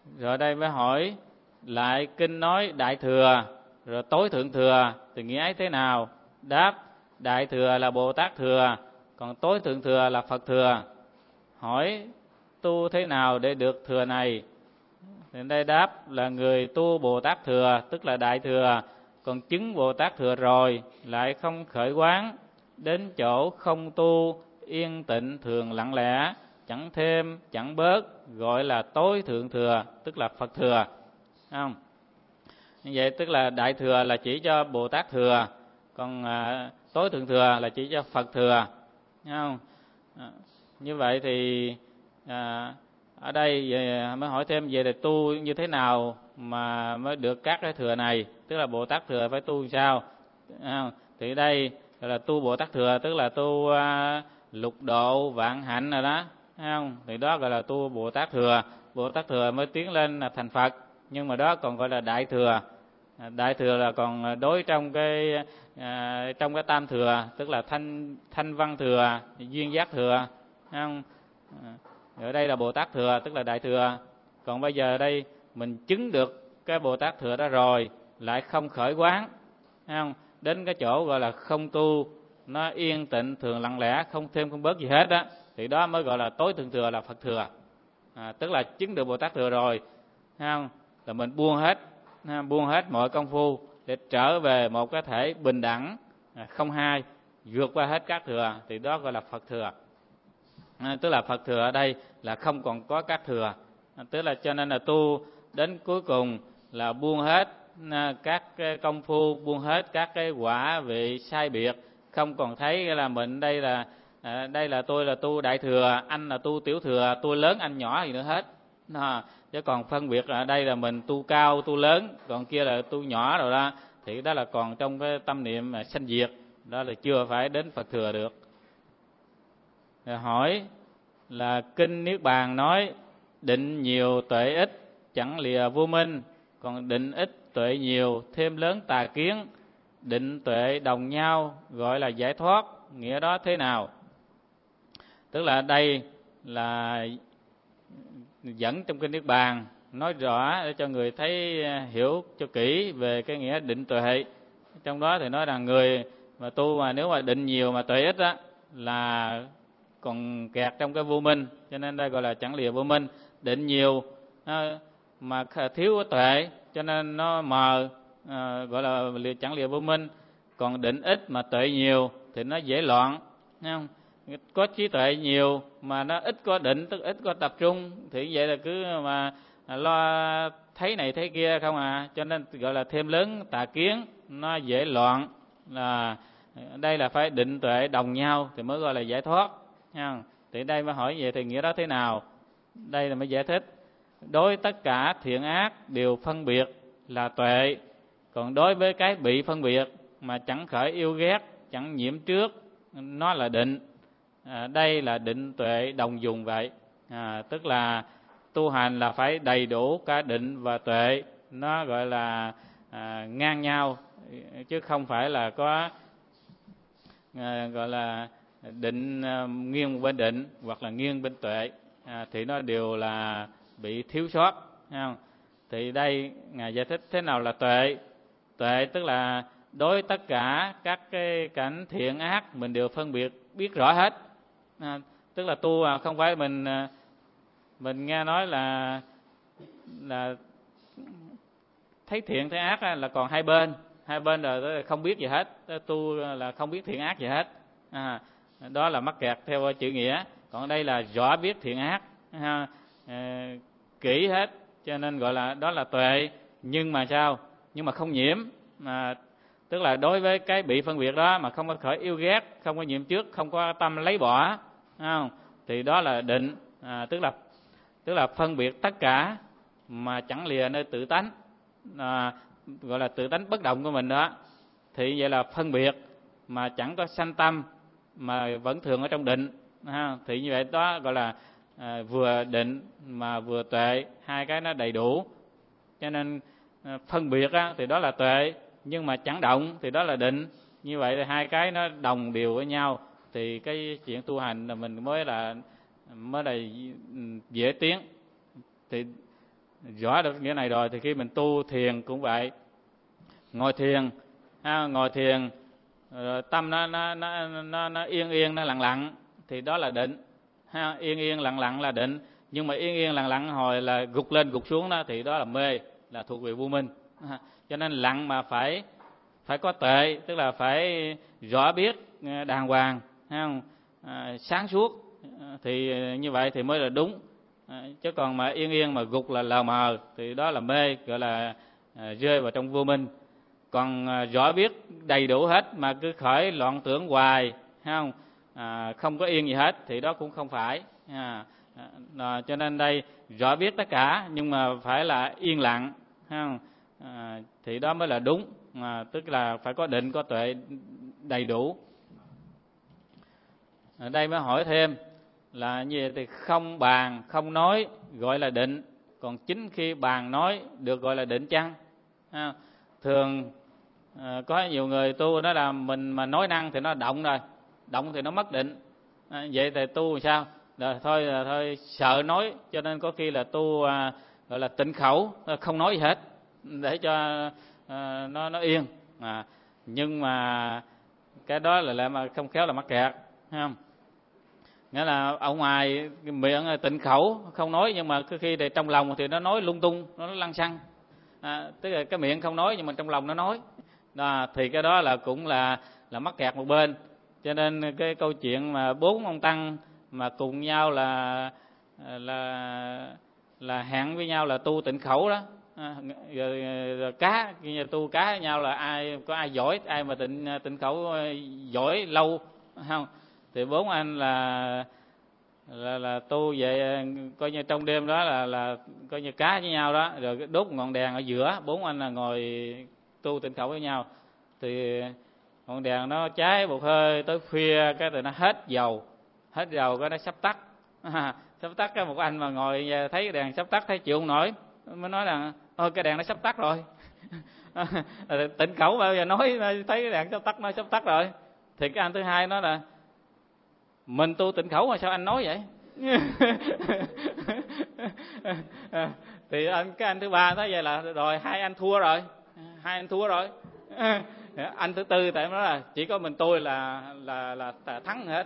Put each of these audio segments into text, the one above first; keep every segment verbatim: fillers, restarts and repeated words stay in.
Rồi đây mới hỏi lại kinh nói đại thừa rồi tối thượng thừa thì nghĩa ấy thế nào? Đáp: đại thừa là Bồ Tát thừa, còn tối thượng thừa là Phật thừa. Hỏi tu thế nào để được thừa này? Thì đây đáp là người tu Bồ Tát thừa tức là đại thừa, còn chứng Bồ Tát thừa rồi lại không khởi quán, đến chỗ không tu yên tịnh thường lặng lẽ, chẳng thêm chẳng bớt, gọi là tối thượng thừa tức là Phật thừa. Không? Như vậy tức là đại thừa là chỉ cho Bồ Tát thừa, còn à, tối thượng thừa là chỉ cho Phật thừa. Không? À, như vậy thì à, ở đây về, mới hỏi thêm về để tu như thế nào mà mới được các cái thừa này, tức là Bồ Tát thừa phải tu làm sao? À, thì đây là tu Bồ Tát thừa tức là tu à, lục độ vạn hạnh rồi đó, thấy không? Thì đó gọi là tu Bồ Tát thừa. Bồ Tát thừa mới tiến lên là thành Phật, nhưng mà đó còn gọi là đại thừa. À, đại thừa là còn đối trong cái à, trong cái tam thừa, tức là thanh thanh văn thừa, duyên giác thừa, thấy không? À, ở đây là Bồ Tát thừa tức là đại thừa. Còn bây giờ đây mình chứng được cái Bồ Tát thừa đó rồi lại không khởi quán, thấy không? Đến cái chỗ gọi là không tu, nó yên tịnh thường lặng lẽ, không thêm không bớt gì hết á, thì đó mới gọi là tối thượng thừa là Phật thừa. À, tức là chứng được Bồ Tát thừa rồi, thấy không? Là mình buông hết buông hết mọi công phu để trở về một cái thể bình đẳng không hai, vượt qua hết các thừa, thì đó gọi là Phật thừa. À, tức là Phật thừa ở đây là không còn có các thừa. À, tức là cho nên là tu đến cuối cùng là buông hết các cái công phu, buông hết các cái quả vị sai biệt, không còn thấy là mình đây là à, đây là tôi là tu đại thừa, anh là tu tiểu thừa, tôi lớn anh nhỏ gì nữa hết. À, chứ còn phân biệt ở đây là mình tu cao tu lớn, còn kia là tu nhỏ rồi đó, thì đó là còn trong cái tâm niệm mà sanh diệt, đó là chưa phải đến Phật thừa được. Rồi hỏi là kinh Niết Bàn nói định nhiều tuệ ít chẳng lìa vô minh, còn định ít tuệ nhiều thêm lớn tà kiến, định tuệ đồng nhau gọi là giải thoát, nghĩa đó thế nào? Tức là đây là dẫn trong kinh Niết Bàn nói rõ để cho người thấy hiểu cho kỹ về cái nghĩa định tuệ. Trong đó thì nói rằng người mà tu mà nếu mà định nhiều mà tuệ ít á là còn kẹt trong cái vô minh, cho nên đây gọi là chẳng lìa vô minh. Định nhiều mà thiếu tuệ cho nên nó mờ, à, gọi là chẳng lìa vô minh. Còn định ít mà tuệ nhiều thì nó dễ loạn, thấy không? Có trí tuệ nhiều mà nó ít có định, tức ít có tập trung, thì vậy là cứ mà lo thấy này thấy kia không à, cho nên gọi là thêm lớn tà kiến, nó dễ loạn. Là đây là phải định tuệ đồng nhau thì mới gọi là giải thoát. Thì đây mới hỏi vậy thì nghĩa đó thế nào? Đây là mới giải thích. Đối tất cả thiện ác đều phân biệt là tuệ, còn đối với cái bị phân biệt mà chẳng khởi yêu ghét, chẳng nhiễm trước, nó là định. À, đây là định tuệ đồng dùng vậy. À, tức là tu hành là phải đầy đủ cả định và tuệ, nó gọi là à, ngang nhau, chứ không phải là có à, gọi là định à, nghiêng bên định hoặc là nghiêng bên tuệ, à, thì nó đều là bị thiếu sót, thấy không? Thì đây Ngài giải thích thế nào là tuệ. Tuệ tức là đối tất cả các cái cảnh thiện ác mình đều phân biệt biết rõ hết. À, tức là tu à, không phải mình mình nghe nói là là thấy thiện thấy ác là còn hai bên, hai bên rồi không biết gì hết, tu là không biết thiện ác gì hết. À, đó là mắc kẹt theo chữ nghĩa. Còn đây là rõ biết thiện ác, ha, à, kỹ hết, cho nên gọi là đó là tuệ. Nhưng mà sao? Nhưng mà không nhiễm, mà tức là đối với cái bị phân biệt đó mà không có khởi yêu ghét, không có nhiễm trước, không có tâm lấy bỏ, không? Thì đó là định. À, tức là tức là phân biệt tất cả mà chẳng lìa nơi tự tánh, à, gọi là tự tánh bất động của mình đó. Thì vậy là phân biệt mà chẳng có sanh tâm mà vẫn thường ở trong định, ha. Thì như vậy đó gọi là à, vừa định mà vừa tuệ, hai cái nó đầy đủ. Cho nên à, phân biệt á, thì đó là tuệ, nhưng mà chẳng động thì đó là định. Như vậy thì hai cái nó đồng đều với nhau, thì cái chuyện tu hành là mình mới là mới là dễ tiến. Thì rõ được nghĩa này rồi thì khi mình tu thiền cũng vậy. Ngồi thiền, ha, ngồi thiền tâm nó nó nó nó nó yên yên, nó lặng lặng thì đó là định. Ha, yên yên lặng lặng là định. Nhưng mà yên yên lặng lặng hồi là gục lên gục xuống đó thì đó là mê, là thuộc về vô minh. Ha, cho nên lặng mà phải phải có tuệ, tức là phải rõ biết đàng hoàng, ha, à, sáng suốt thì như vậy thì mới là đúng. À, chứ còn mà yên yên mà gục là lờ mờ thì đó là mê, gọi là à, rơi vào trong vô minh. Còn à, rõ biết đầy đủ hết mà cứ khởi loạn tưởng hoài, không à, không có yên gì hết thì đó cũng không phải. À, à, cho nên đây rõ biết tất cả nhưng mà phải là yên lặng, không à, thì đó mới là đúng. À, tức là phải có định, có tuệ đầy đủ. Ở đây mới hỏi thêm là như vậy thì không bàn, không nói gọi là định, còn chính khi bàn nói được gọi là định chăng? À, thường à, có nhiều người tu nói là mình mà nói năng thì nó động rồi, động thì nó mất định. À, vậy thì tu làm sao? Rồi, thôi là thôi sợ nói cho nên có khi là tu à, gọi là tịnh khẩu, không nói gì hết để cho à, nó nó yên. À, nhưng mà cái đó là lại mà không khéo là mắc kẹt, thấy không? Nghĩa là ở ngoài miệng tịnh khẩu không nói, nhưng mà cứ khi để trong lòng thì nó nói lung tung, nó lăng xăng. À, tức là cái miệng không nói nhưng mà trong lòng nó nói. Đó, thì cái đó là cũng là là mắc kẹt một bên. Cho nên cái câu chuyện mà bốn ông tăng mà cùng nhau là là là hẹn với nhau là tu tịnh khẩu đó. À, rồi, rồi cá tu cá với nhau là ai có ai giỏi, ai mà tịnh tịnh khẩu giỏi lâu không? Thì bốn anh là là là tu vậy, coi như trong đêm đó là là coi như cá với nhau đó, rồi đốt ngọn đèn ở giữa, bốn anh là ngồi tu tịnh khẩu với nhau. Thì ngọn đèn nó cháy một hơi tới khuya, cái từ nó hết dầu, hết dầu cái nó sắp tắt. À, sắp tắt, cái một anh mà ngồi thấy cái đèn sắp tắt thấy chịu không nổi, mới nói là ôi cái đèn nó sắp tắt rồi. Tịnh khẩu bao giờ nói thấy cái đèn sắp tắt, nói sắp tắt rồi. Thì cái anh thứ hai nói là mình tu tịnh khẩu mà sao anh nói vậy? Thì anh cái anh thứ ba nói vậy là rồi hai anh thua rồi, hai anh thua rồi. Anh thứ tư tại nói là chỉ có mình tôi là là là thắng hết.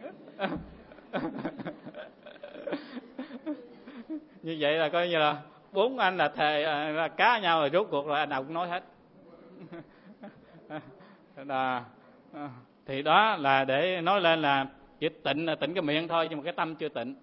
Như vậy là coi như là bốn anh là thề là cá nhau rồi, rốt cuộc là anh nào cũng nói hết. Đó. Thì đó là để nói lên là chỉ tịnh là tịnh cái miệng thôi, nhưng mà cái tâm chưa tịnh.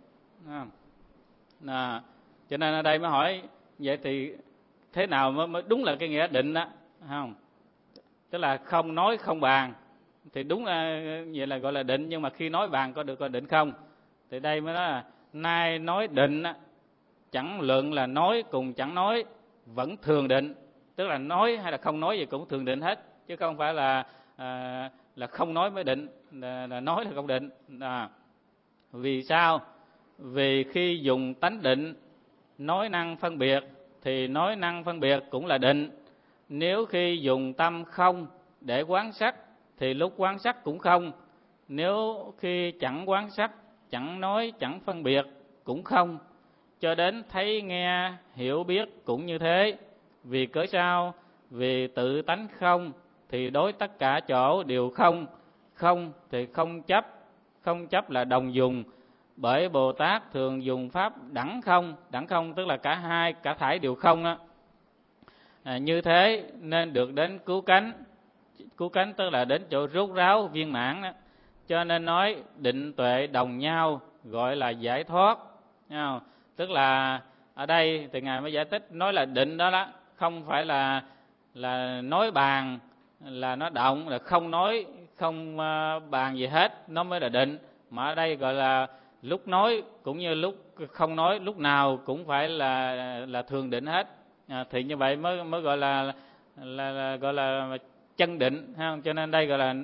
À, cho nên ở đây mới hỏi vậy thì thế nào mới, mới đúng là cái nghĩa định đó, không? Tức là không nói không bàn thì đúng là vậy là gọi là định, nhưng mà khi nói bàn có được gọi định không? Thì đây mới nói là nay nói định chẳng luận là nói cùng chẳng nói vẫn thường định, tức là nói hay là không nói gì cũng thường định hết, chứ không phải là à, là không nói mới định, là, là nói là không định. À, vì sao? Vì khi dùng tánh định nói năng phân biệt thì nói năng phân biệt cũng là định. Nếu khi dùng tâm không để quán sắc thì lúc quán sắc cũng không. Nếu khi chẳng quán sắc, chẳng nói, chẳng phân biệt cũng không. Cho đến thấy nghe, hiểu biết cũng như thế. Vì cớ sao? Vì tự tánh không thì đối tất cả chỗ đều không. Không thì không chấp, không chấp là đồng dùng. Bởi Bồ Tát thường dùng pháp đẳng không. Đẳng không tức là cả hai, cả thảy đều không đó. À, như thế nên được đến cứu cánh. Cứu cánh tức là đến chỗ rốt ráo viên mãn đó. Cho nên nói định tuệ đồng nhau gọi là giải thoát. Tức là ở đây thì Ngài mới giải thích nói là định đó đó, không phải là là nói bàn là nó động, là không nói không bàn gì hết nó mới là định. Mà ở đây gọi là lúc nói cũng như lúc không nói, lúc nào cũng phải là là thường định hết. À, thì như vậy mới mới gọi là là, là gọi là chân định, ha. Cho nên đây gọi là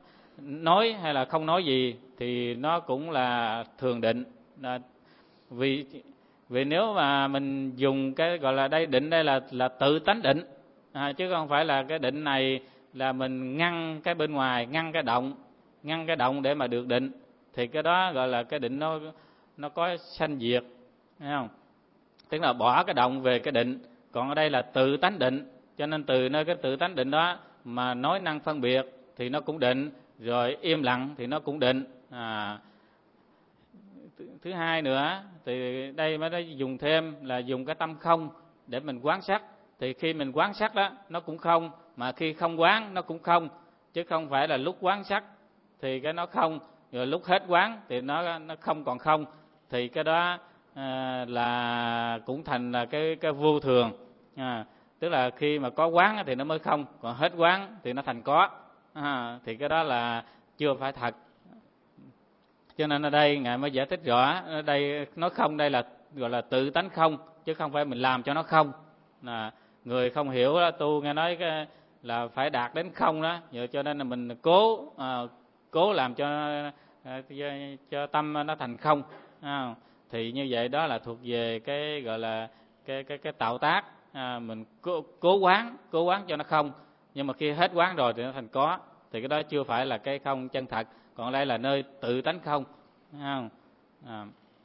nói hay là không nói gì thì nó cũng là thường định. À, vì vì nếu mà mình dùng cái gọi là đây định đây là là tự tánh định, à, chứ không phải là cái định này là mình ngăn cái bên ngoài, ngăn cái động, ngăn cái động để mà được định, thì cái đó gọi là cái định nó nó có sanh diệt, thấy không? tức là bỏ cái động về cái định. Còn ở đây là tự tánh định, cho nên từ nơi cái tự tánh định đó mà nói năng phân biệt thì nó cũng định, rồi im lặng thì nó cũng định. À, thứ hai nữa thì đây mới đã dùng thêm là dùng cái tâm không để mình quán sát. Thì khi mình quán sát đó nó cũng không, mà khi không quán nó cũng không, chứ không phải là lúc quán sát thì cái nó không, rồi lúc hết quán thì nó nó không còn không, thì cái đó à, là cũng thành là cái cái vô thường. À, tức là khi mà có quán thì nó mới không, còn hết quán thì nó thành có. À, thì cái đó là chưa phải thật. Cho nên ở đây ngài mới giải thích rõ, ở đây nói không đây là gọi là tự tánh không, chứ không phải mình làm cho nó không. À, người không hiểu đó, tu nghe nói cái là phải đạt đến không đó, cho nên là mình cố à, cố làm cho à, cho tâm nó thành không. À, thì như vậy đó là thuộc về cái gọi là cái cái cái tạo tác. À, mình cố, cố quán cố quán cho nó không, nhưng mà khi hết quán rồi thì nó thành có, thì cái đó chưa phải là cái không chân thật. Còn đây là nơi tự tánh không. À, à,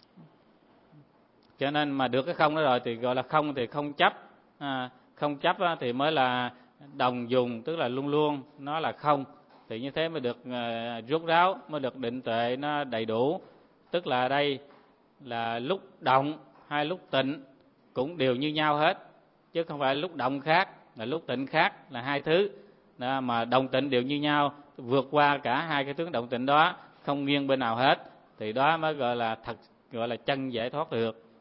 cho nên mà được cái không đó rồi thì gọi là không thì không chấp. À, không chấp thì mới là đồng dùng, tức là luôn luôn nó là không, thì như thế mới được uh, rốt ráo, mới được định tuệ nó đầy đủ. Tức là đây là lúc động hay lúc tịnh cũng đều như nhau hết, chứ không phải lúc động khác là lúc tịnh khác, là hai thứ đó, mà động tịnh đều như nhau, vượt qua cả hai cái tướng động tịnh đó, không nghiêng bên nào hết, thì đó mới gọi là thật, gọi là chân giải thoát được.